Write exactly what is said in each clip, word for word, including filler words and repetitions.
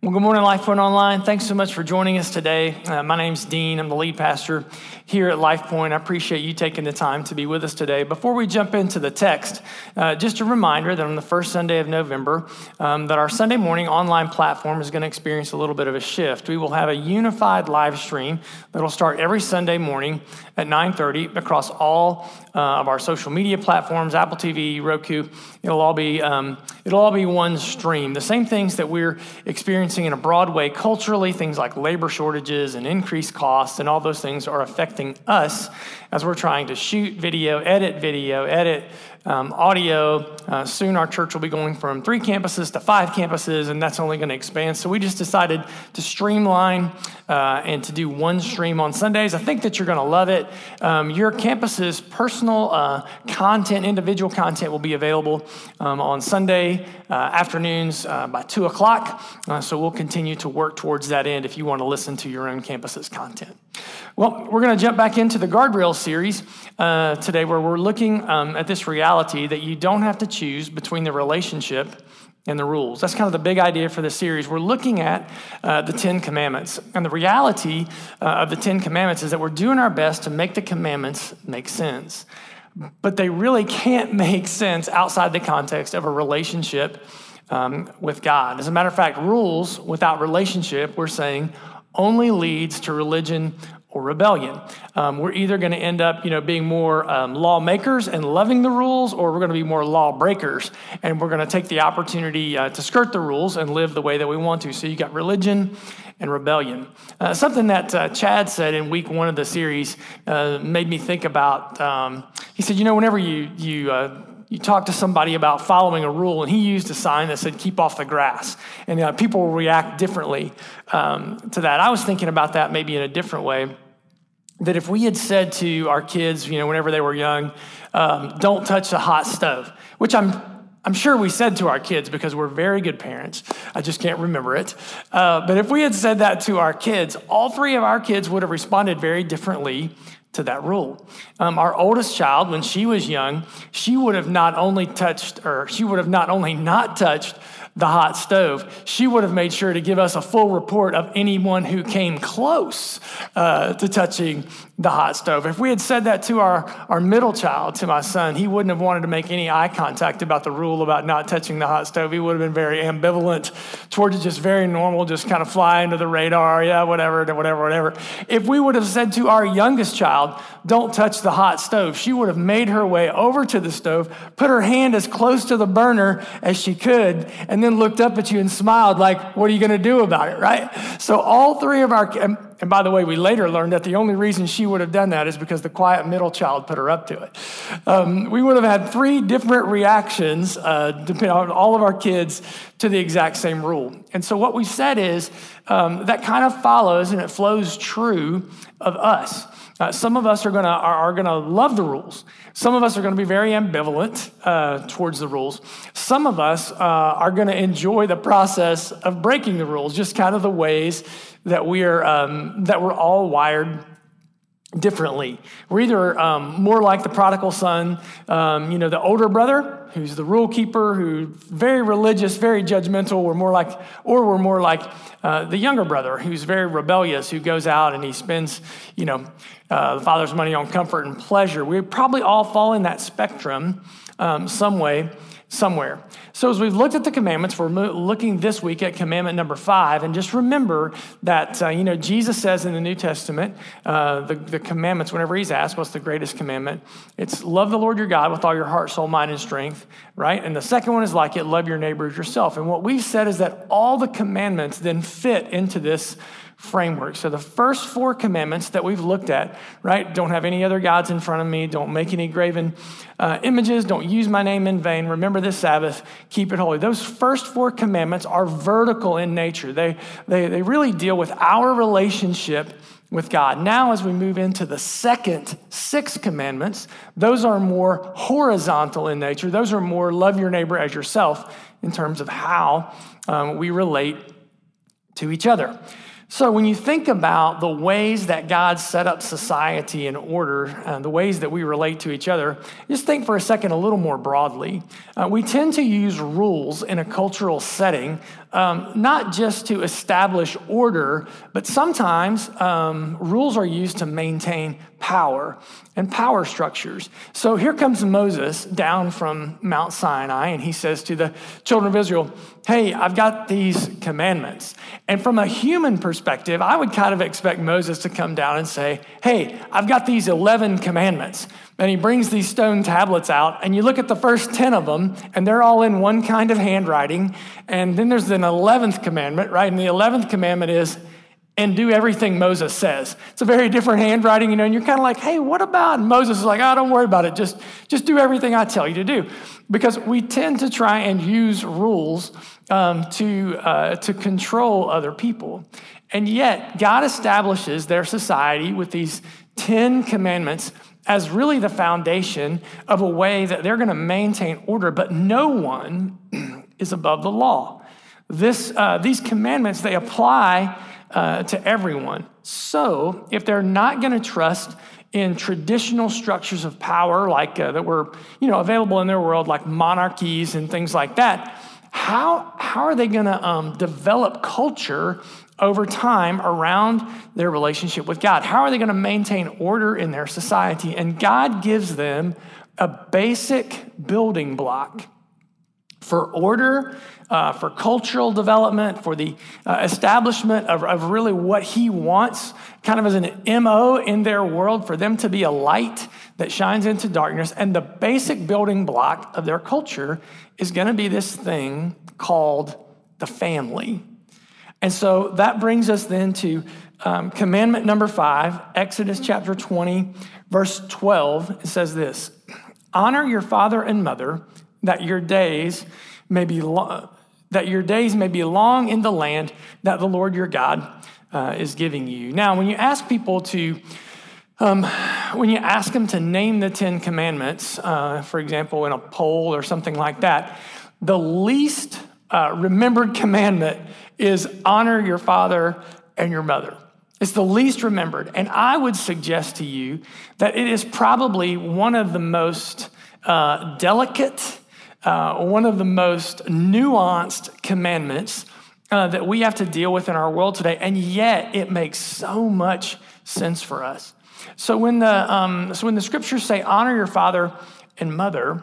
Well, good morning, LifePoint Online. Thanks so much for joining us today. Uh, my name's Dean. I'm the lead pastor here at LifePoint. I appreciate you taking the time to be with us today. Before we jump into the text, uh, just a reminder that on the first Sunday of November, um, that our Sunday morning online platform is going to experience a little bit of a shift. We will have a unified live stream that will start every Sunday morning at nine thirty across all uh, of our social media platforms, Apple T V, Roku. It'll all be um, it'll all be one stream. The same things that we're experiencing in a broad way culturally, things like labor shortages and increased costs, and all those things are affecting us as we're trying to shoot video, edit video, edit um, audio. Uh, soon our church will be going from three campuses to five campuses, and that's only going to expand. So we just decided to streamline uh, and to do one stream on Sundays. I think that you're going to love it. Um, your campus's personal uh, content, individual content will be available um, on Sunday uh, afternoons uh, by two o'clock. Uh, so we'll continue to work towards that end if you want to listen to your own campus's content. Well, we're going to jump back into the Guardrails series uh, today, where we're looking um, at this reality that you don't have to choose between the relationship and the rules. That's kind of the big idea for this series. We're looking at uh, the Ten Commandments. And the reality uh, of the Ten Commandments is that we're doing our best to make the commandments make sense. But they really can't make sense outside the context of a relationship um, with God. As a matter of fact, rules without relationship, we're saying, only leads to religion or rebellion. Um, we're either going to end up, you know, being more um, lawmakers and loving the rules, or we're going to be more lawbreakers, and we're going to take the opportunity uh, to skirt the rules and live the way that we want to. So you got religion and rebellion. Uh, something that uh, Chad said in week one of the series uh, made me think about. Um, he said, you know, whenever you you uh, You talk to somebody about following a rule, and he used a sign that said, keep off the grass. And uh, people will react differently um, to that. I was thinking about that maybe in a different way, that if we had said to our kids, you know, whenever they were young, um, don't touch the hot stove, which I'm I'm sure we said to our kids because we're very good parents. I just can't remember it. Uh, but if we had said that to our kids, all three of our kids would have responded very differently to that rule. Um, our oldest child, when she was young, she would have not only touched, or she would have not only not touched the hot stove, she would have made sure to give us a full report of anyone who came close uh, to touching the hot stove. If we had said that to our, our middle child, to my son, he wouldn't have wanted to make any eye contact about the rule about not touching the hot stove. He would have been very ambivalent towards it, just very normal, just kind of fly under the radar, yeah, whatever, whatever, whatever. If we would have said to our youngest child, don't touch the hot stove, she would have made her way over to the stove, put her hand as close to the burner as she could, and then looked up at you and smiled like, what are you going to do about it, right? So all three of our, and, and by the way, we later learned that the only reason she would have done that is because the quiet middle child put her up to it. Um, we would have had three different reactions, uh, depending on all of our kids, to the exact same rule. And so what we said is um, that kind of follows and it flows true of us. Uh, some of us are gonna are, are gonna love the rules. Some of us are gonna be very ambivalent uh, towards the rules. Some of us uh, are gonna enjoy the process of breaking the rules, just kind of the ways that we are um, that we're all wired differently. We're either um, more like the prodigal son, um, you know, the older brother who's the rule keeper, who's very religious, very judgmental. We're more like, or we're more like uh, the younger brother who's very rebellious, who goes out and he spends, you know, uh, the father's money on comfort and pleasure. We probably all fall in that spectrum um, some way, somewhere. So as we've looked at the commandments, we're mo- looking this week at commandment number five. And just remember that, uh, you know, Jesus says in the New Testament, uh, the, the commandments, whenever he's asked, what's the greatest commandment? It's love the Lord your God with all your heart, soul, mind, and strength, right? And the second one is like it, love your neighbor as yourself. And what we've said is that all the commandments then fit into this framework. So the first four commandments that we've looked at, right? Don't have any other gods in front of me. Don't make any graven uh, images. Don't use my name in vain. Remember the Sabbath. Keep it holy. Those first four commandments are vertical in nature. They, they, they really deal with our relationship with God. Now, as we move into the second six commandments, those are more horizontal in nature. Those are more love your neighbor as yourself in terms of how um, we relate to each other. So when you think about the ways that God set up society in order, uh, the ways that we relate to each other, just think for a second a little more broadly. Uh, we tend to use rules in a cultural setting, um, not just to establish order, but sometimes um, rules are used to maintain power and power structures. So here comes Moses down from Mount Sinai, and he says to the children of Israel, hey, I've got these commandments. And from a human perspective, I would kind of expect Moses to come down and say, hey, I've got these eleven commandments. And he brings these stone tablets out, and you look at the first ten of them, and they're all in one kind of handwriting. And then there's an eleventh commandment, right? And the eleventh commandment is, and do everything Moses says. It's a very different handwriting, you know, and you're kind of like, hey, what about? And Moses is like, oh, don't worry about it. Just, just do everything I tell you to do. Because we tend to try and use rules um, to, uh, to control other people. And yet, God establishes their society with these ten commandments as really the foundation of a way that they're going to maintain order, but no one is above the law. This, uh, these commandments, they apply uh, to everyone. So if they're not going to trust in traditional structures of power like uh, that were, you know, available in their world, like monarchies and things like that, how, how are they going to um, develop culture over time around their relationship with God? How are they going to maintain order in their society? And God gives them a basic building block for order, uh, for cultural development, for the uh, establishment of, of really what he wants, kind of as an M O in their world, for them to be a light that shines into darkness. And the basic building block of their culture is going to be this thing called the family. And so that brings us then to um, commandment number five, Exodus chapter twenty, verse twelve. It says this: honor your father and mother, that your days may be lo- that your days may be long in the land that the Lord your God uh, is giving you. Now, when you ask people to, um, when you ask them to name the Ten Commandments, uh, for example, in a poll or something like that, the least uh, remembered commandment is honor your father and your mother. It's the least remembered. And I would suggest to you that it is probably one of the most uh, delicate, uh, one of the most nuanced commandments uh, that we have to deal with in our world today. And yet it makes so much sense for us. So when the, um, so when the scriptures say honor your father and mother,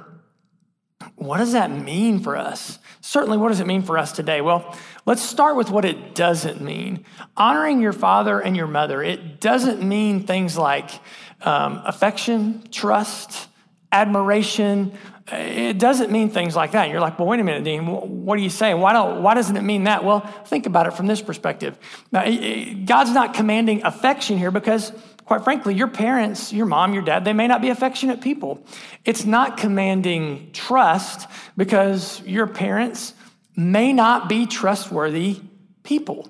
what does that mean for us? Certainly, what does it mean for us today? Well, let's start with what it doesn't mean. Honoring your father and your mother, it doesn't mean things like um, affection, trust, admiration. It doesn't mean things like that. You're like, well, wait a minute, Dean, what are you saying? Why don't, why doesn't it mean that? Well, think about it from this perspective. Now, God's not commanding affection here because, quite frankly, your parents, your mom, your dad, they may not be affectionate people. It's not commanding trust because your parents may not be trustworthy people.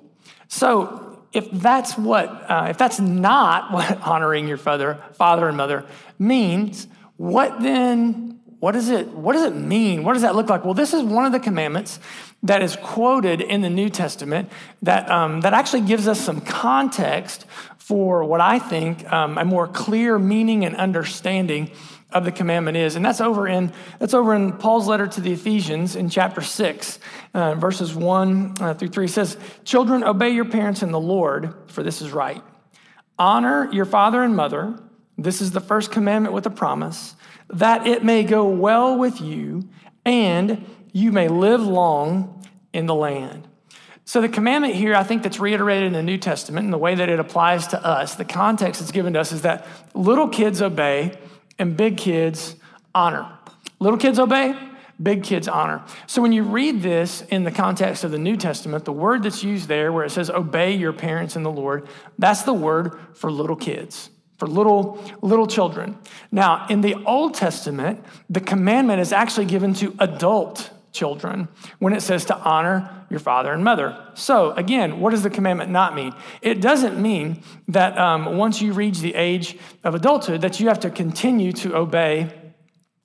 So if that's what, uh, if that's not what honoring your father, father and mother means, what then, what does it, what does it mean? What does that look like? Well, this is one of the commandments that is quoted in the New Testament that, um, that actually gives us some context for what I think um, a more clear meaning and understanding of the commandment is. And that's over in that's over in Paul's letter to the Ephesians in chapter six, uh, verses one uh, through three. It says, children, obey your parents in the Lord, for this is right. Honor your father and mother. This is the first commandment with a promise, that it may go well with you and you may live long in the land. So the commandment here, I think that's reiterated in the New Testament and the way that it applies to us, the context it's given to us is that little kids obey and big kids honor. Little kids obey, big kids honor. So when you read this in the context of the New Testament, the word that's used there where it says obey your parents in the Lord, that's the word for little kids, for little, little children. Now, in the Old Testament, the commandment is actually given to adult children when it says to honor your father and mother. So again, what does the commandment not mean? It doesn't mean that um, once you reach the age of adulthood that you have to continue to obey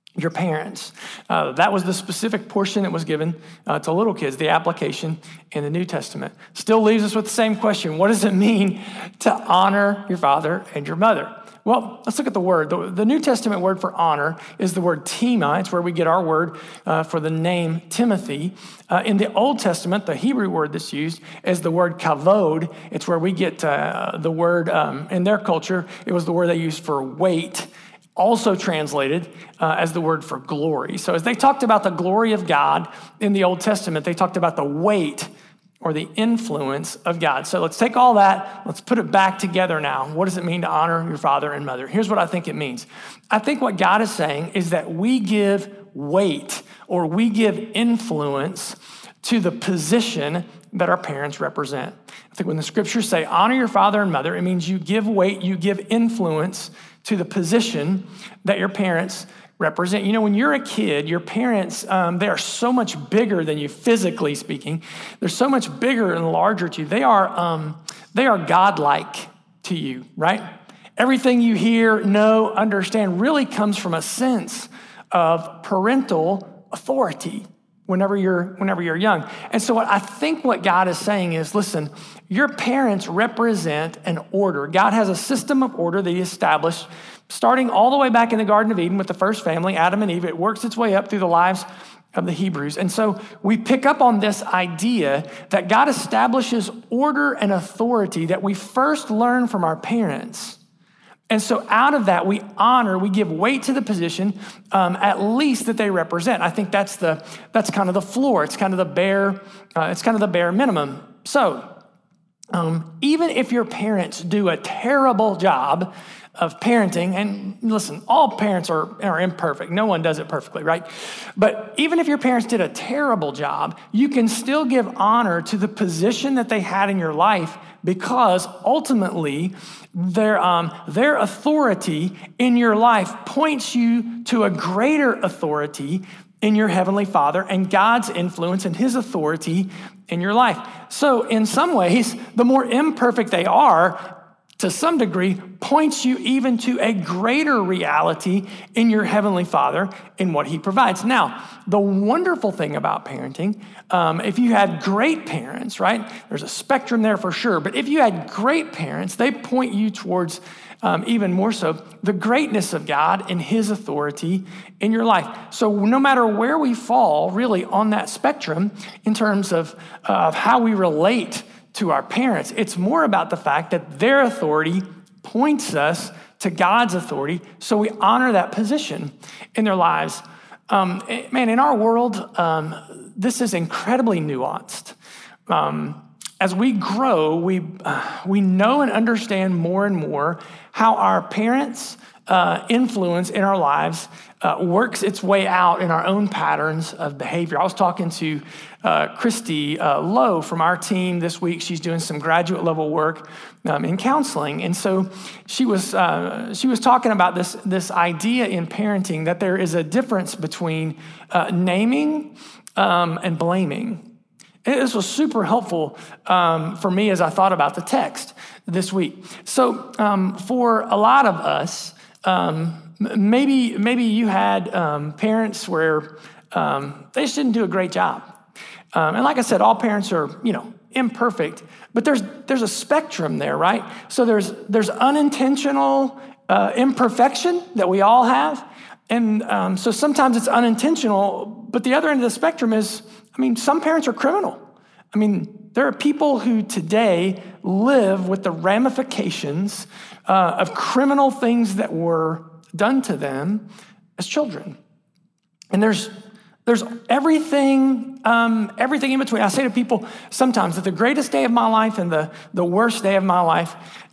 your parents. Uh, that was the specific portion that was given uh, to little kids, the application in the New Testament. Still leaves us with the same question. What does it mean to honor your father and your mother? Well, let's look at the word. The, the New Testament word for honor is the word tima. It's where we get our word uh, for the name Timothy. Uh, in the Old Testament, the Hebrew word that's used is the word kavod. It's where we get uh, the word, um, in their culture, it was the word they used for weight, also translated uh, as the word for glory. So as they talked about the glory of God in the Old Testament, they talked about the weight or the influence of God. So let's take all that, let's put it back together now. What does it mean to honor your father and mother? Here's what I think it means. I think what God is saying is that we give weight or we give influence to the position that our parents represent. I think when the scriptures say honor your father and mother, it means you give weight, you give influence to the position that your parents represent. You know, when you're a kid, your parents, um, they are so much bigger than you, physically speaking. They're so much bigger and larger to you. They are, um, they are godlike to you, right? Everything you hear, know, understand really comes from a sense of parental authority whenever you're, whenever you're young. And so what I think what God is saying is, listen, your parents represent an order. God has a system of order that he established starting all the way back in the Garden of Eden with the first family, Adam and Eve. It works its way up through the lives of the Hebrews. And so we pick up on this idea that God establishes order and authority that we first learn from our parents. And so out of that, we honor, we give weight to the position, um, at least that they represent. I think that's the that's kind of the floor. It's kind of the bare, uh, it's kind of the bare minimum. So um, even if your parents do a terrible job of parenting, and listen, all parents are, are imperfect. No one does it perfectly, right? But even if your parents did a terrible job, you can still give honor to the position that they had in your life because ultimately their, um, their authority in your life points you to a greater authority in your Heavenly Father and God's influence and his authority in your life. So in some ways, the more imperfect they are, to some degree, points you even to a greater reality in your Heavenly Father in what he provides. Now, the wonderful thing about parenting, um, if you had great parents, right, there's a spectrum there for sure, but if you had great parents, they point you towards um, even more so the greatness of God and his authority in your life. So no matter where we fall really on that spectrum in terms of, uh, of how we relate to our parents, it's more about the fact that their authority points us to God's authority, so we honor that position in their lives. Um, man, in our world, um, this is incredibly nuanced. Um, as we grow, we uh, we know and understand more and more how our parents' uh, influence in our lives uh, works its way out in our own patterns of behavior. I was talking to uh, Christy uh, Lowe from our team this week. She's doing some graduate level work um, in counseling, and so she was uh, she was talking about this this idea in parenting that there is a difference between uh, naming um, and blaming. And this was super helpful um, for me as I thought about the text this week. So um, for a lot of us, um, maybe maybe you had um, parents where um, they just didn't do a great job. Um, and like I said, all parents are, you know, imperfect, but there's there's a spectrum there, right? So there's there's unintentional uh, imperfection that we all have. And um, so sometimes it's unintentional, but the other end of the spectrum is, I mean, some parents are criminal. I mean, there are people who today live with the ramifications uh, of criminal things that were done to them as children. And there's there's everything, um, everything in between. I say to people sometimes that the greatest day of my life and the, the worst day of my life,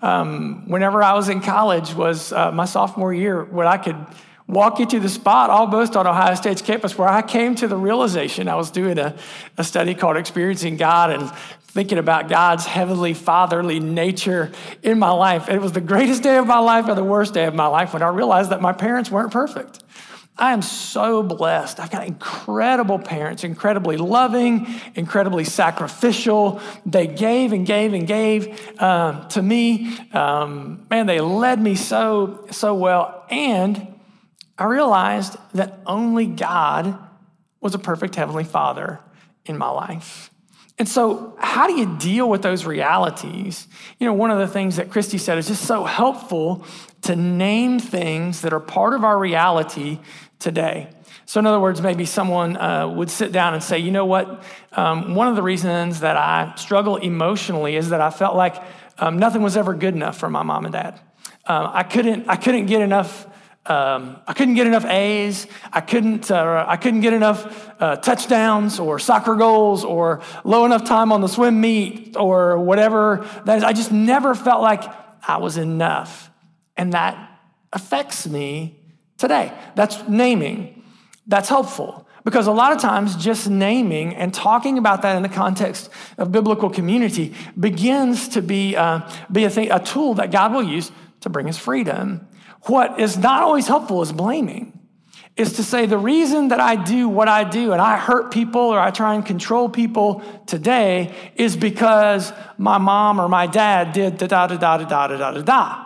um, whenever I was in college, was uh, my sophomore year, when I could walk you to the spot almost on Ohio State's campus where I came to the realization. I was doing a, a study called Experiencing God and thinking about God's heavenly fatherly nature in my life. It was the greatest day of my life and the worst day of my life when I realized that my parents weren't perfect. I am so blessed. I've got incredible parents, incredibly loving, incredibly sacrificial. They gave and gave and gave uh, to me. Um, man, they led me so, so well. And I realized that only God was a perfect Heavenly Father in my life. And so how do you deal with those realities? You know, one of the things that Christy said is just so helpful to name things that are part of our reality today. So in other words, maybe someone uh, would sit down and say, you know what, um, one of the reasons that I struggle emotionally is that I felt like um, nothing was ever good enough for my mom and dad. Uh, I couldn't, I couldn't get enough Um, I couldn't get enough A's. I couldn't. Uh, I couldn't get enough uh, touchdowns or soccer goals or low enough time on the swim meet or whatever that is. I just never felt like I was enough, and that affects me today. That's naming. That's helpful because a lot of times just naming and talking about that in the context of biblical community begins to be uh, be a thing, a tool that God will use to bring us freedom. What is not always helpful is blaming, is to say the reason that I do what I do and I hurt people or I try and control people today is because my mom or my dad did da da da da da da da da da.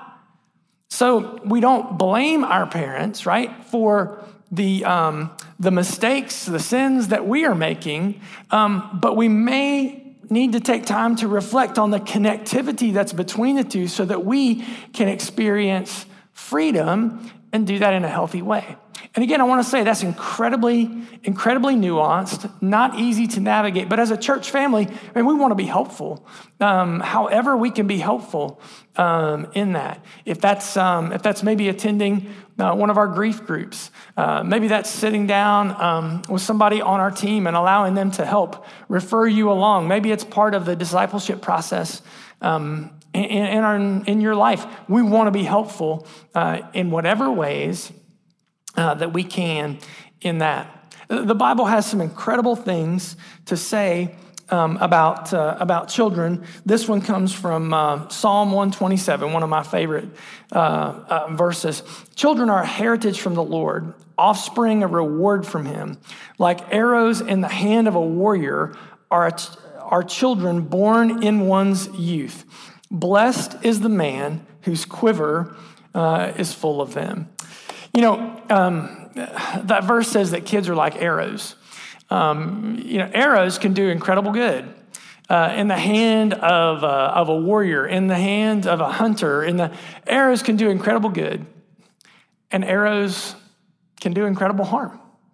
So we don't blame our parents, right, for the um, the mistakes, the sins that we are making, um, but we may need to take time to reflect on the connectivity that's between the two so that we can experience freedom and do that in a healthy way. And again, I want to say that's incredibly, incredibly nuanced, not easy to navigate. But as a church family, I mean, we want to be helpful. Um, however, we can be helpful um, in that. If that's um, if that's maybe attending uh, one of our grief groups, uh, maybe that's sitting down um, with somebody on our team and allowing them to help refer you along. Maybe it's part of the discipleship process. Um, In, in, our, in your life, we want to be helpful uh, in whatever ways uh, that we can in that. The Bible has some incredible things to say um, about uh, about children. This one comes from uh, Psalm one twenty-seven, one of my favorite uh, uh, verses. Children are a heritage from the Lord, offspring a reward from him. Like arrows in the hand of a warrior are, are children born in one's youth. Blessed is the man whose quiver uh, is full of them. You know, um, that verse says that kids are like arrows. Um, you know, arrows can do incredible good uh, in the hand of a, of a warrior, in the hand of a hunter. In the arrows can do incredible good, and arrows can do incredible harm.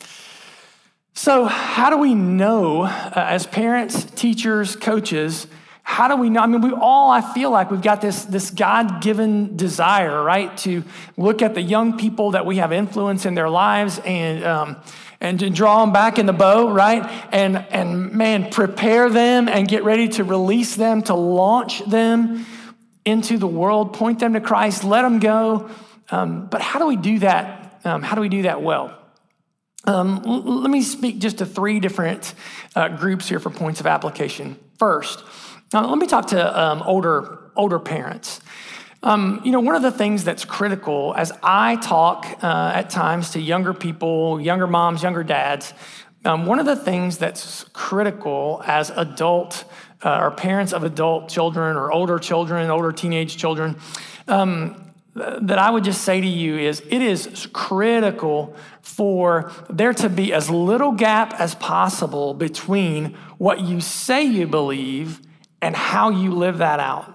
So, how do we know, uh, as parents, teachers, coaches? How do we know? I mean, we all, I feel like we've got this, this God-given desire, right, to look at the young people that we have influence in their lives and um, and to draw them back in the bow, right, and, and man, prepare them and get ready to release them, to launch them into the world, point them to Christ, let them go. Um, but how do we do that? Um, how do we do that well? Um, l- let me speak just to three different uh, groups here for points of application. First, now, let me talk to um, older older parents. Um, you know, one of the things that's critical as I talk uh, at times to younger people, younger moms, younger dads, um, one of the things that's critical as adult uh, or parents of adult children or older children, older teenage children, um, that I would just say to you is it is critical for there to be as little gap as possible between what you say you believe and how you live that out.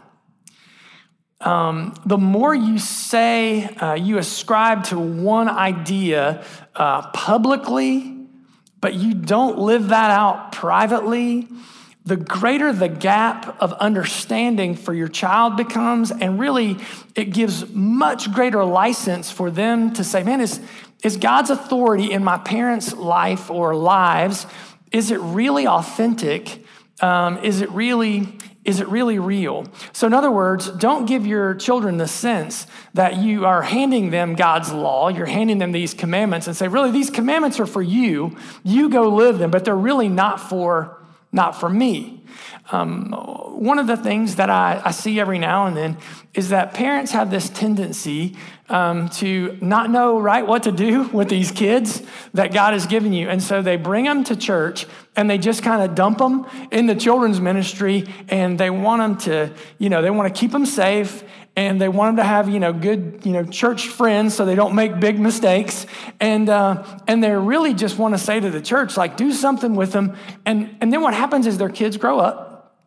Um, the more you say, uh, you ascribe to one idea uh, publicly, but you don't live that out privately, the greater the gap of understanding for your child becomes, and really it gives much greater license for them to say, man, is, is God's authority in my parents' life or lives, is it really authentic? Um, is it really, is it really real? So in other words, don't give your children the sense that you are handing them God's law, you're handing them these commandments and say, really, these commandments are for you, you go live them, but they're really not for Not for me. Um, one of the things that I, I see every now and then is that parents have this tendency um, to not know right what to do with these kids that God has given you. And so they bring them to church and they just kind of dump them in the children's ministry, and they want them to, you know, they want to keep them safe and they want them to have, you know, good, you know, church friends so they don't make big mistakes. And uh, and they really just want to say to the church, like, do something with them. And, and then what happens is their kids grow up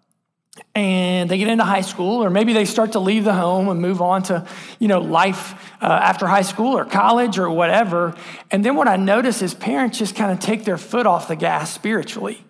and they get into high school, or maybe they start to leave the home and move on to, you know, life uh, after high school or college or whatever. And then what I notice is parents just kind of take their foot off the gas spiritually.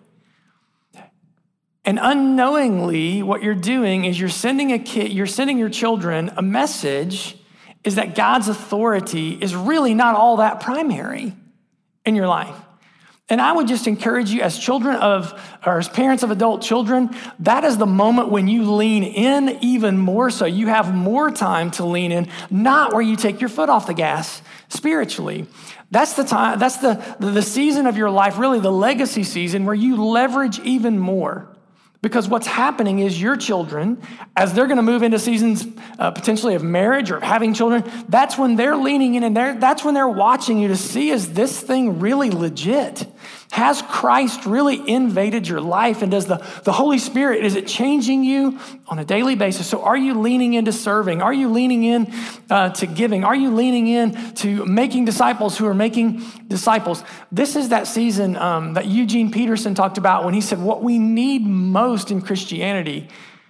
And unknowingly, what you're doing is you're sending a kid, you're sending your children a message is that God's authority is really not all that primary in your life. And I would just encourage you as children of, or as parents of adult children, that is the moment when you lean in even more so. You have more time to lean in, not where you take your foot off the gas spiritually. That's the time, that's the, the season of your life, really the legacy season, where you leverage even more. Because what's happening is your children, as they're going to move into seasons uh, potentially of marriage or of having children, that's when they're leaning in and they're, that's when they're watching you to see, is this thing really legit? Has Christ really invaded your life? And does the, the Holy Spirit, is it changing you on a daily basis? So are you leaning into serving? Are you leaning in uh, to giving? Are you leaning in to making disciples who are making disciples? This is that season um, that Eugene Peterson talked about when he said, what we need most in Christianity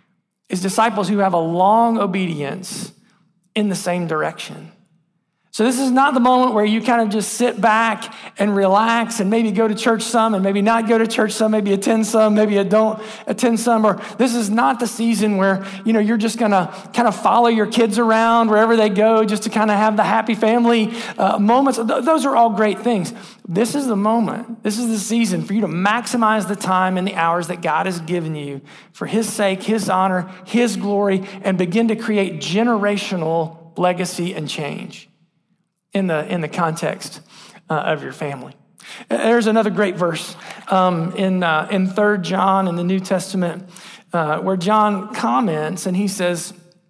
is disciples who have a long obedience in the same direction. So this is not the moment where you kind of just sit back and relax and maybe go to church some and maybe not go to church some, maybe attend some, maybe you don't attend some. Or this is not the season where, you know, you're just going to kind of follow your kids around wherever they go just to kind of have the happy family uh, moments. Th- those are all great things. This is the moment. This is the season for you to maximize the time and the hours that God has given you for his sake, his honor, his glory, and begin to create generational legacy and change in the in the context uh, of your family. There's another great verse um, in uh, in Third John in the New Testament uh, where John comments and he says,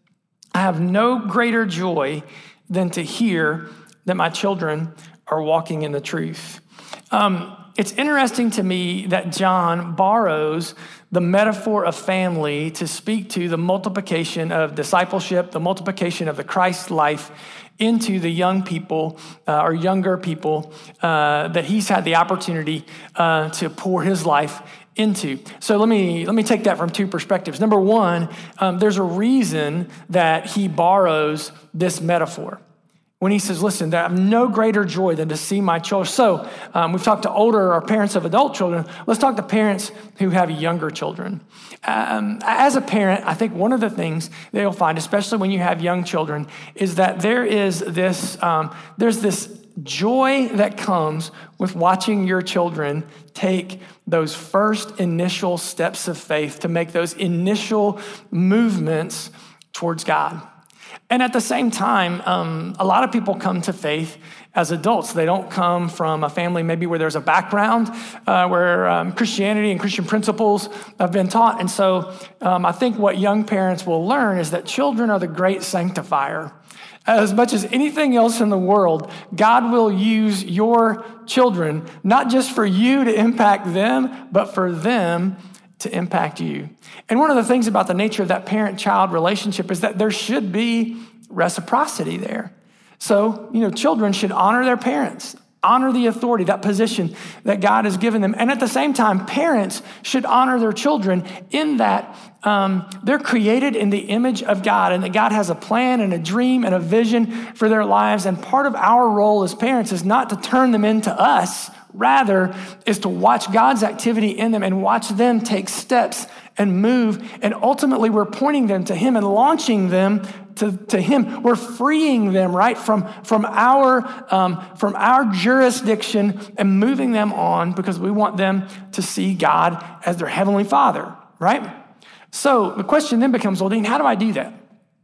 I have no greater joy than to hear that my children are walking in the truth. Um, it's interesting to me that John borrows the metaphor of family to speak to the multiplication of discipleship, the multiplication of the Christ life into the young people uh, or younger people uh, that he's had the opportunity uh, to pour his life into. So let me let me take that from two perspectives. Number one, um, there's a reason that he borrows this metaphor. When he says, listen, I have no greater joy than to see my children. So um, we've talked to older or parents of adult children. Let's talk to parents who have younger children. Um, as a parent, I think one of the things that you'll find, especially when you have young children, is that there is this, um, there's this joy that comes with watching your children take those first initial steps of faith, to make those initial movements towards God. And at the same time, um, a lot of people come to faith as adults. They don't come from a family maybe where there's a background uh, where um, Christianity and Christian principles have been taught. And so um, I think what young parents will learn is that children are the great sanctifier. As much as anything else in the world, God will use your children, not just for you to impact them, but for them to impact you. And one of the things about the nature of that parent-child relationship is that there should be reciprocity there. So, you know, children should honor their parents, honor the authority, that position that God has given them. And at the same time, parents should honor their children in that um, they're created in the image of God, and that God has a plan and a dream and a vision for their lives. And part of our role as parents is not to turn them into us, rather is to watch God's activity in them and watch them take steps and move. And ultimately, we're pointing them to him and launching them to, to him. We're freeing them, right, from, from, our, um, from our jurisdiction and moving them on because we want them to see God as their heavenly Father, right? So the question then becomes, well, Dean, how do I do that?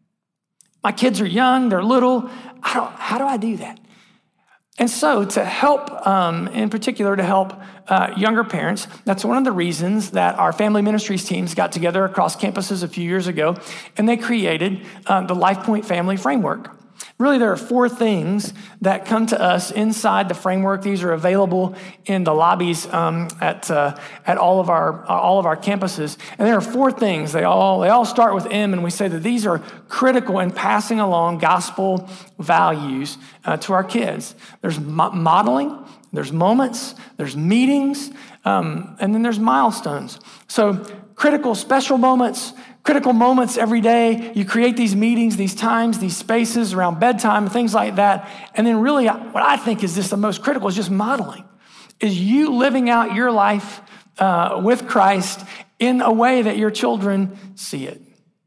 My kids are young, they're little. I don't, how do I do that? And so to help, um, in particular, to help uh, younger parents, that's one of the reasons that our family ministries teams got together across campuses a few years ago, and they created uh, the LifePoint Family Framework. Really, there are four things that come to us inside the framework. These are available in the lobbies um, at uh, at all of our all of our campuses. And there are four things. They all they all start with M, and we say that these are critical in passing along gospel values uh, to our kids. There's mo- modeling, there's moments, there's meetings, um, and then there's milestones. So critical, special moments. Critical moments every day. You create these meetings, these times, these spaces around bedtime, things like that. And then really what I think is just the most critical is just modeling, is you living out your life uh, with Christ in a way that your children see it.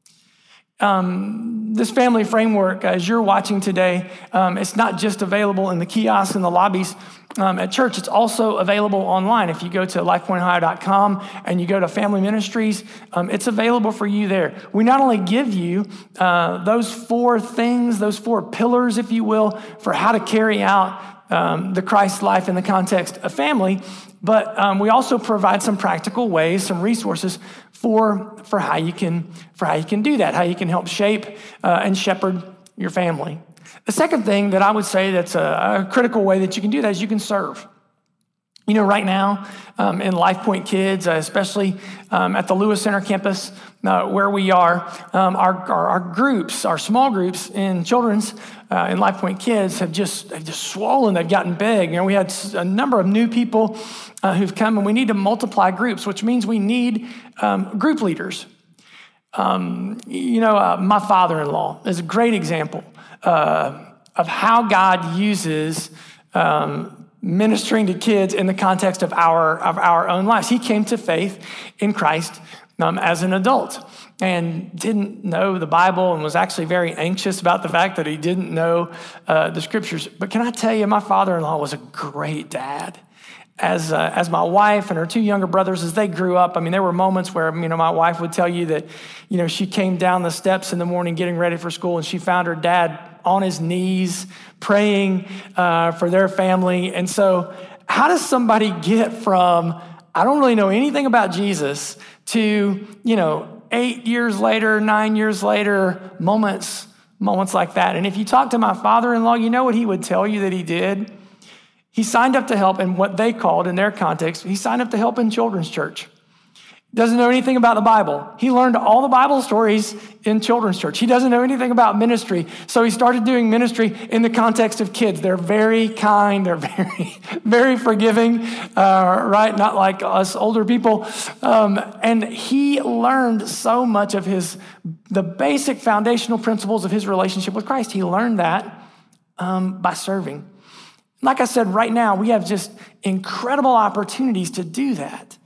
Um, this family framework, as you're watching today, um, it's not just available in the kiosks and the lobbies um, at church. It's also available online. If you go to life point ohio dot com and you go to Family Ministries, um, it's available for you there. We not only give you uh, those four things, those four pillars, if you will, for how to carry out um, the Christ life in the context of family, but um, we also provide some practical ways, some resources for for how you can for how you can do that, how you can help shape uh, and shepherd your family. The second thing that I would say that's a, a critical way that you can do that is you can serve. You know, right now um, in Life Point Kids, uh, especially um, at the Lewis Center campus uh, where we are, um, our, our our groups, our small groups in children's uh, in Life Point Kids have just have just swollen. They've gotten big. You know, we had a number of new people uh, who've come, and we need to multiply groups, which means we need um, group leaders. Um, you know, uh, my father-in-law is a great example uh, of how God uses Um, ministering to kids in the context of our of our own lives. He came to faith in Christ um, as an adult and didn't know the Bible and was actually very anxious about the fact that he didn't know uh, the scriptures. But can I tell you, my father-in-law was a great dad. As uh, as my wife and her two younger brothers, as they grew up, I mean, there were moments where, you know, my wife would tell you that, you know, she came down the steps in the morning getting ready for school and she found her dad on his knees praying uh, for their family. And so how does somebody get from, I don't really know anything about Jesus, to, you know, eight years later, nine years later, moments, moments like that? And if you talk to my father-in-law, you know what he would tell you that he did? He signed up to help in what they called, in their context, he signed up to help in children's church. Doesn't know anything about the Bible. He learned all the Bible stories in children's church. He doesn't know anything about ministry. So he started doing ministry in the context of kids. They're very kind. They're very, very forgiving, uh, right? Not like us older people. Um, and he learned so much of his, the basic foundational principles of his relationship with Christ. He learned that um, by serving. Like I said, right now, we have just incredible opportunities to do that.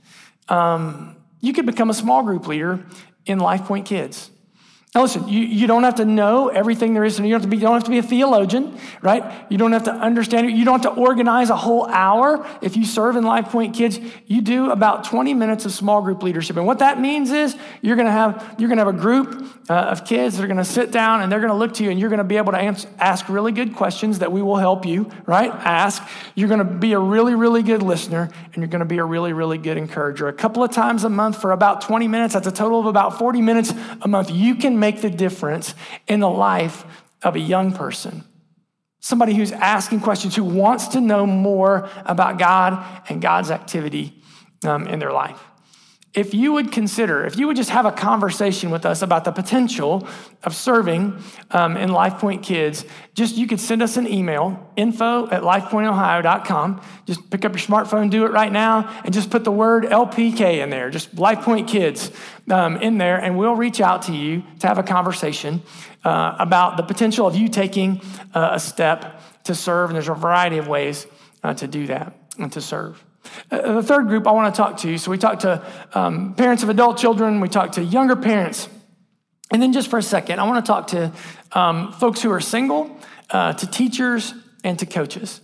Um, you could become a small group leader in Life Point Kids. Now listen, you, you don't have to know everything there is to know. You don't have to be, you don't have to be a theologian, right? You don't have to understand it. You don't have to organize a whole hour. If you serve in Life Point Kids, you do about twenty minutes of small group leadership. And what that means is you're going to have you're going to have a group uh, of kids that are going to sit down and they're going to look to you and you're going to be able to answer, ask really good questions that we will help you, right? Ask. You're going to be a really, really good listener and you're going to be a really, really good encourager. A couple of times a month for about twenty minutes, that's a total of about forty minutes a month. You can make the difference in the life of a young person. Somebody who's asking questions, who wants to know more about God and God's activity um, in their life. If you would consider, if you would just have a conversation with us about the potential of serving um, in Life Point Kids, just you could send us an email, info at life point ohio dot com. Just pick up your smartphone, do it right now, and just put the word L P K in there, just Life Point Kids um, in there, and we'll reach out to you to have a conversation uh, about the potential of you taking uh, a step to serve, and there's a variety of ways uh, to do that and to serve. Uh, the third group I want to talk to, so we talked to um, parents of adult children, we talked to younger parents, and then just for a second, I want to talk to um, folks who are single, uh, to teachers, and to coaches.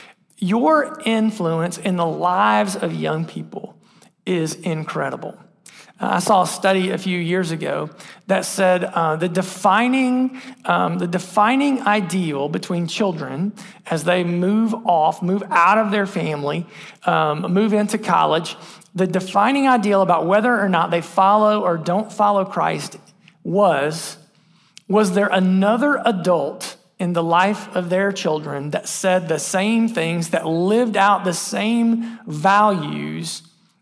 Your influence in the lives of young people is incredible. Uh, I saw a study a few years ago that said uh, the defining um, the defining ideal between children as they move off, move out of their family, um, move into college, the defining ideal about whether or not they follow or don't follow Christ was, was there another adult in the life of their children that said the same things, that lived out the same values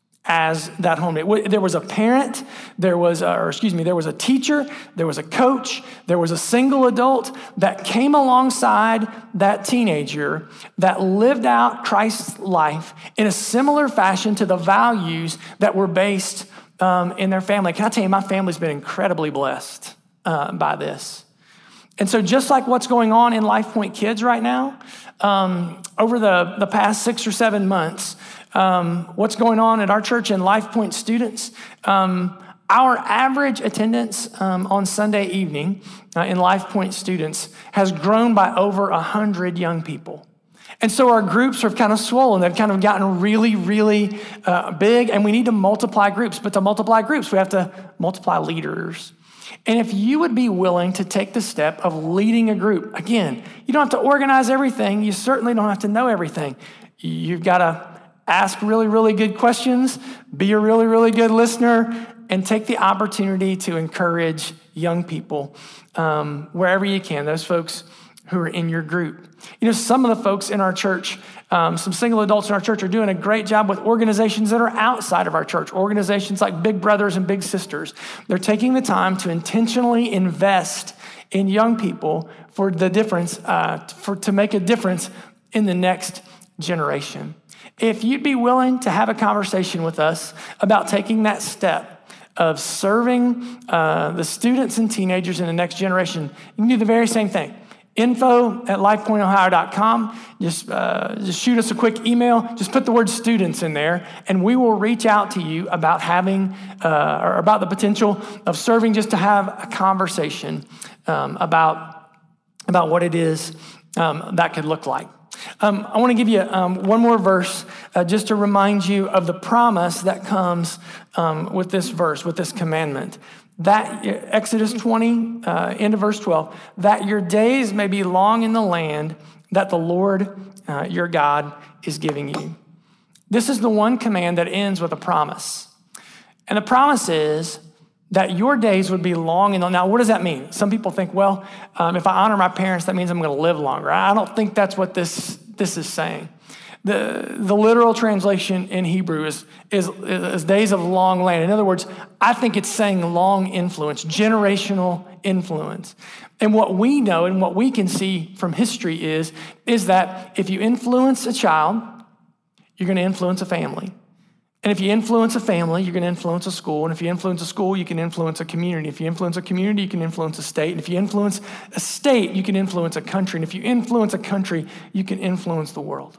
as that home. It, there was a parent, there was, a, or excuse me, there was a teacher, there was a coach, there was a single adult that came alongside that teenager that lived out Christ's life in a similar fashion to the values that were based um, in their family. Can I tell you, my family's been incredibly blessed uh, by this. And so just like what's going on in LifePoint Kids right now, um, over the, the past six or seven months, Um, what's going on at our church and LifePoint students. Um, our average attendance um, on Sunday evening uh, in LifePoint students has grown by over one hundred young people. And so our groups are kind of swollen. They've kind of gotten really, really uh, big, and we need to multiply groups. But to multiply groups, we have to multiply leaders. And if you would be willing to take the step of leading a group, again, you don't have to organize everything. You certainly don't have to know everything. You've got to ask really, really good questions, be a really, really good listener, and take the opportunity to encourage young people um, wherever you can, those folks who are in your group. You know, some of the folks in our church, um, some single adults in our church are doing a great job with organizations that are outside of our church, organizations like Big Brothers and Big Sisters. They're taking the time to intentionally invest in young people for the difference, uh, for to make a difference in the next generation. If you'd be willing to have a conversation with us about taking that step of serving uh, the students and teenagers in the next generation, you can do the very same thing. Info at lifepoint ohio dot com. Just, uh, just shoot us a quick email. Just put the word students in there, and we will reach out to you about having, uh, or about the potential of serving, just to have a conversation um, about, about what it is um, that could look like. Um, I want to give you um, one more verse uh, just to remind you of the promise that comes um, with this verse, with this commandment. That Exodus twenty, uh, end of verse twelve, that your days may be long in the land that the Lord uh, your God is giving you. This is the one command that ends with a promise. And the promise is that your days would be long. And now, what does that mean? Some people think, well, um, if I honor my parents, that means I'm going to live longer. I don't think that's what this, this is saying. The, the literal translation in Hebrew is, is, is days of long land. In other words, I think it's saying long influence, generational influence. And what we know and what we can see from history is, is that if you influence a child, you're going to influence a family. And if you influence a family, you're going to influence a school. And if you influence a school, you can influence a community. If you influence a community, you can influence a state. And if you influence a state, you can influence a country. And if you influence a country, you can influence the world.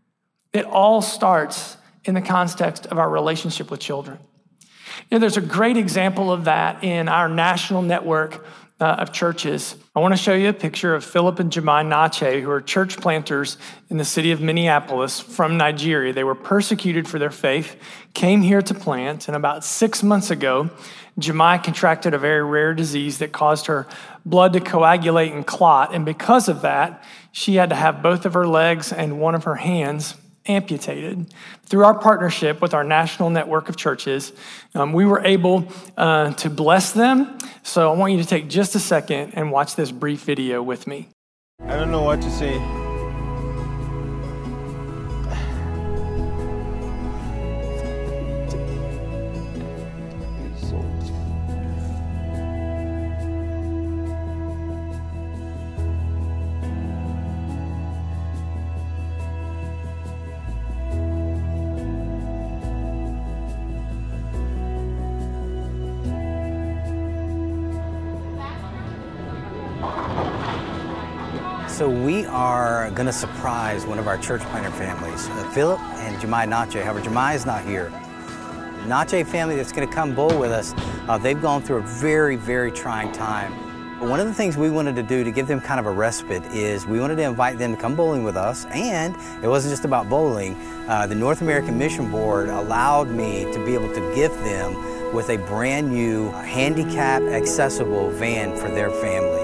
It all starts in the context of our relationship with children. You know, there's a great example of that in our national network uh, of churches. I want to show you a picture of Philip and Jemai Nache, who are church planters in the city of Minneapolis from Nigeria. They were persecuted for their faith, came here to plant, and about six months ago, Jemai contracted a very rare disease that caused her blood to coagulate and clot, and because of that, she had to have both of her legs and one of her hands amputated. Through our partnership with our national network of churches, um, we were able uh, to bless them. So I want you to take just a second and watch this brief video with me. I don't know what to say. So we are going to surprise one of our church planter families, uh, Philip and Jemai Nache. However, Jemai is not here. Nache family that's going to come bowl with us, uh, they've gone through a very, very trying time. But one of the things we wanted to do to give them kind of a respite is we wanted to invite them to come bowling with us, and it wasn't just about bowling. Uh, the North American Mission Board allowed me to be able to gift them with a brand new handicap accessible van for their family.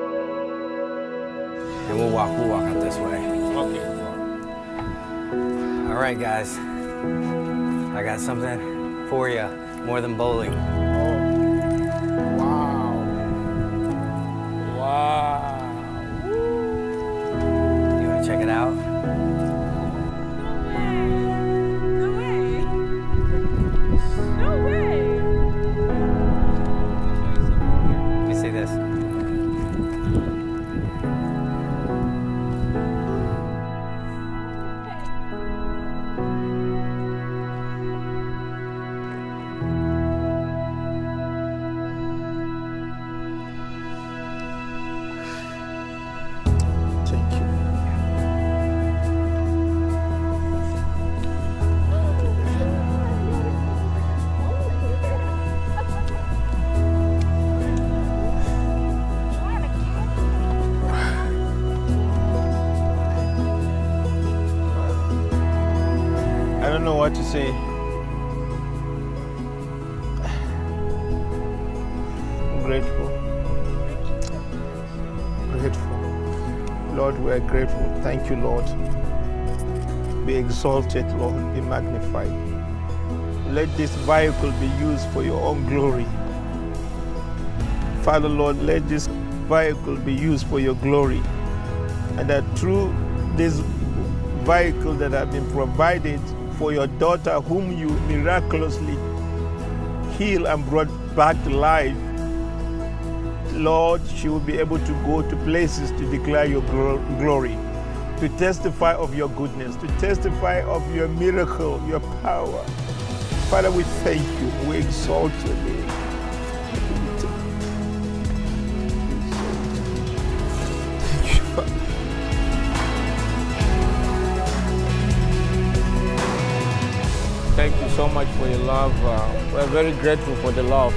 And we'll walk, we'll walk out this way. Okay. All right, guys. I got something for you, more than bowling. Oh. Wow. Wow. Woo. don't know what to say. I'm grateful. Grateful. Lord, we are grateful. Thank you, Lord. Be exalted, Lord. Be magnified. Let this vehicle be used for your own glory. Father, Lord, let this vehicle be used for your glory. And that through this vehicle that have been provided for your daughter, whom you miraculously healed and brought back to life, Lord, she will be able to go to places to declare your glory, to testify of your goodness, to testify of your miracle, your power. Father, we thank you. We exalt your name. Thank you, Father. Thank you so much for your love. Uh, we're very grateful for the love.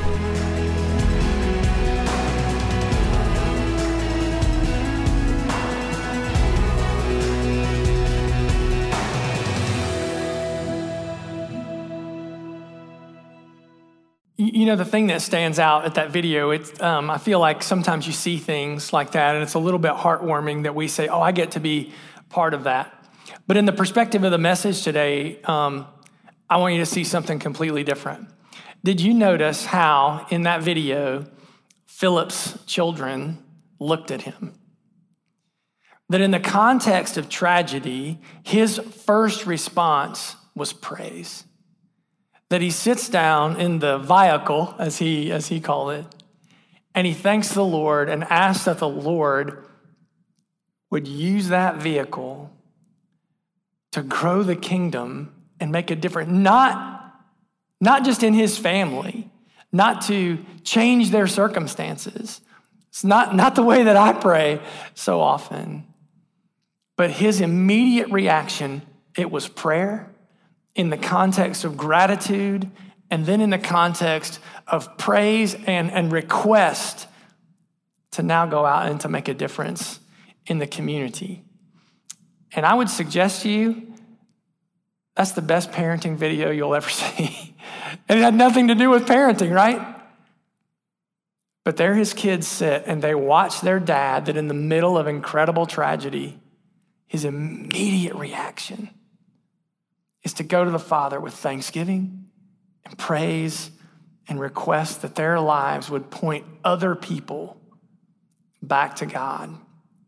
You know, the thing that stands out at that video, it's, um, I feel like sometimes you see things like that, and it's a little bit heartwarming that we say, oh, I get to be part of that. But in the perspective of the message today, um, I want you to see something completely different. Did you notice how, in that video, Philip's children looked at him? That in the context of tragedy, his first response was praise. That he sits down in the vehicle, as he, as he called it, and he thanks the Lord and asks that the Lord would use that vehicle to grow the kingdom and make a difference, not, not just in his family, not to change their circumstances. It's not, not the way that I pray so often, but his immediate reaction, it was prayer, in the context of gratitude, and then in the context of praise and, and request to now go out and to make a difference in the community. And I would suggest to you, that's the best parenting video you'll ever see. And it had nothing to do with parenting, right? But there his kids sit and they watch their dad that in the middle of incredible tragedy, his immediate reaction is to go to the Father with thanksgiving and praise and request that their lives would point other people back to God.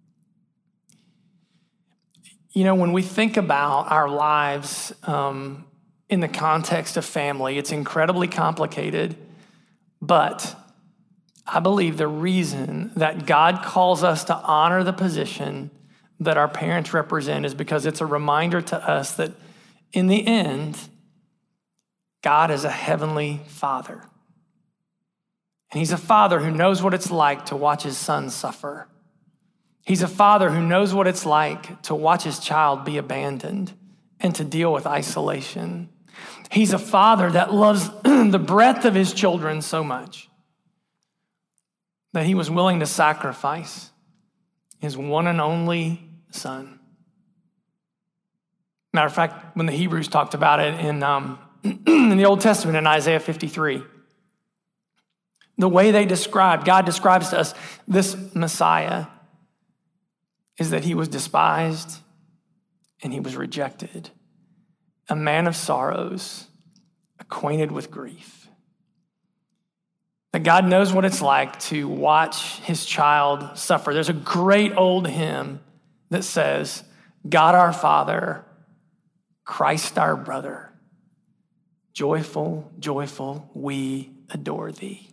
You know, when we think about our lives um, in the context of family, it's incredibly complicated, but I believe the reason that God calls us to honor the position that our parents represent is because it's a reminder to us that in the end, God is a heavenly Father. And he's a father who knows what it's like to watch his son suffer. He's a father who knows what it's like to watch his child be abandoned and to deal with isolation. He's a father that loves the breadth of his children so much that he was willing to sacrifice his one and only son. Matter of fact, when the Hebrews talked about it in, um, in the Old Testament, in Isaiah fifty-three, the way they described, God describes to us this Messiah is that he was despised and he was rejected, a man of sorrows, acquainted with grief. That God knows what it's like to watch his child suffer. There's a great old hymn that says, God our Father, Christ our brother, joyful, joyful, we adore thee.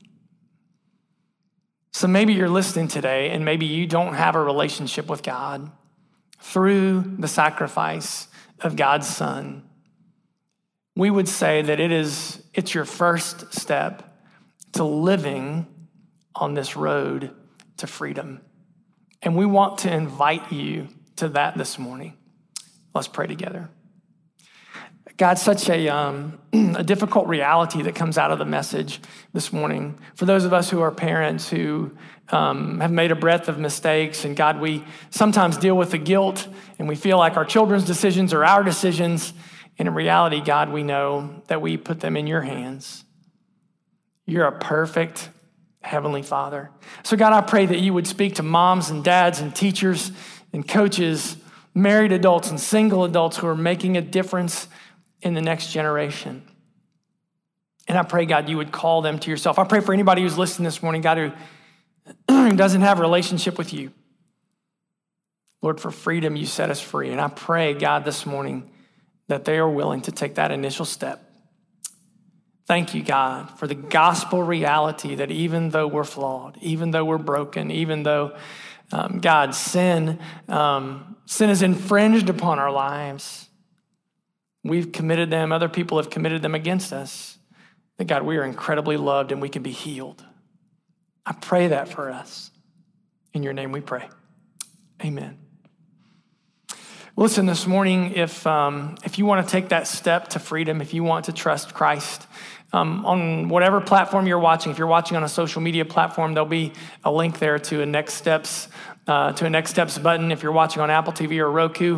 So maybe you're listening today and maybe you don't have a relationship with God through the sacrifice of God's Son. We would say that it is, it's your first step to living on this road to freedom. And we want to invite you to that this morning. Let's pray together. God, such a, um, a difficult reality that comes out of the message this morning. For those of us who are parents who um, have made a breadth of mistakes, and God, we sometimes deal with the guilt and we feel like our children's decisions are our decisions. And in reality, God, we know that we put them in your hands. You're a perfect Heavenly Father. So God, I pray that you would speak to moms and dads and teachers and coaches, married adults and single adults who are making a difference in the next generation. And I pray, God, you would call them to yourself. I pray for anybody who's listening this morning, God, who doesn't have a relationship with you. Lord, for freedom, you set us free. And I pray, God, this morning that they are willing to take that initial step. Thank you, God, for the gospel reality that even though we're flawed, even though we're broken, even though, um, God, sin, um, sin has infringed upon our lives, we've committed them, other people have committed them against us, that, God, we are incredibly loved and we can be healed. I pray that for us. In your name we pray. Amen. Listen, this morning, if um, if you want to take that step to freedom, if you want to trust Christ, um, on whatever platform you're watching, if you're watching on a social media platform, there'll be a link there to a Next Steps uh, to a Next Steps button. If you're watching on Apple T V or Roku,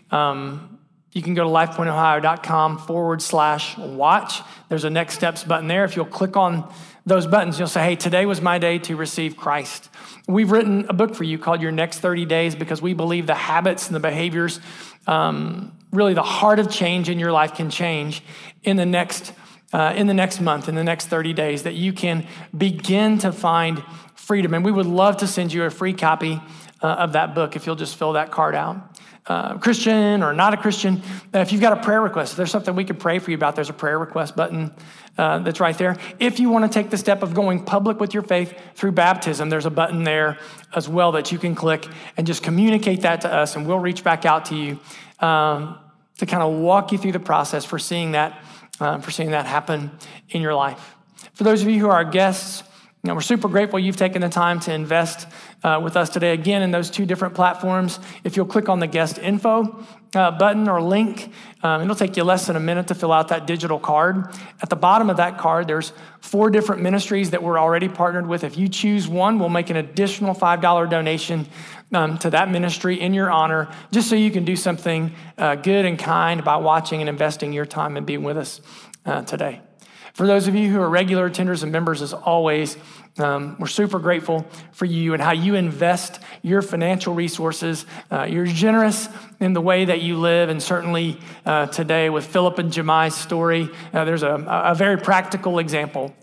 um, you can go to lifepointohio.com forward slash watch. There's a Next Steps button there. If you'll click on those buttons, you'll say, hey, today was my day to receive Christ. We've written a book for you called Your Next thirty days because we believe the habits and the behaviors, um, really the heart of change in your life can change in the next uh, in the next month, in the next thirty days, that you can begin to find freedom. And we would love to send you a free copy uh, of that book if you'll just fill that card out. Uh, Christian or not a Christian, uh, if you've got a prayer request, if there's something we could pray for you about, there's a prayer request button uh, that's right there. If you want to take the step of going public with your faith through baptism, there's a button there as well that you can click and just communicate that to us, and we'll reach back out to you um, to kind of walk you through the process for seeing that uh, for seeing that happen in your life. For those of you who are our guests, you know, we're super grateful you've taken the time to invest uh, with us today. Again, in those two different platforms, if you'll click on the guest info uh, button or link, um, it'll take you less than a minute to fill out that digital card. At the bottom of that card, there's four different ministries that we're already partnered with. If you choose one, we'll make an additional five dollars donation um, to that ministry in your honor, just so you can do something uh, good and kind by watching and investing your time and being with us uh, today. For those of you who are regular attenders and members, as always, um, we're super grateful for you and how you invest your financial resources. Uh, you're generous in the way that you live, and certainly uh, today with Philip and Jemai's story, uh, there's a, a very practical example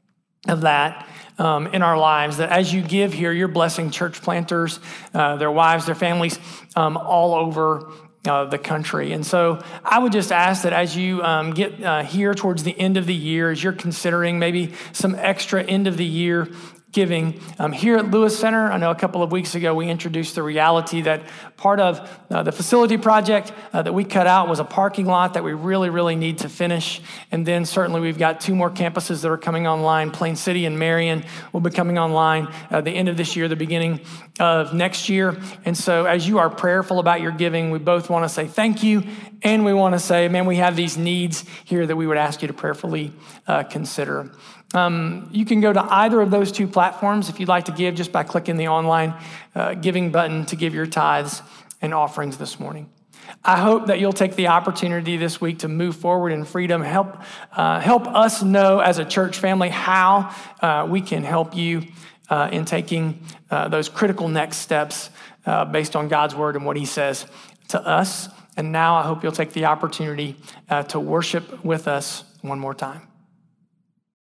of that um, in our lives, that as you give here, you're blessing church planters, uh, their wives, their families, um, all over Uh, the country. And so I would just ask that as you um, get uh, here towards the end of the year, as you're considering maybe some extra end of the year giving um, here at Lewis Center, I know a couple of weeks ago we introduced the reality that part of uh, the facility project uh, that we cut out was a parking lot that we really, really need to finish. And then certainly we've got two more campuses that are coming online. Plain City and Marion will be coming online at the end of this year, the beginning of next year. And so as you are prayerful about your giving, we both want to say thank you, and we want to say, man, we have these needs here that we would ask you to prayerfully uh, consider. Um, you can go to either of those two platforms if you'd like to give, just by clicking the online uh, giving button to give your tithes and offerings this morning. I hope that you'll take the opportunity this week to move forward in freedom. Help uh, help us know as a church family how uh, we can help you uh, in taking uh, those critical next steps uh, based on God's word and what he says to us. And now I hope you'll take the opportunity uh, to worship with us one more time.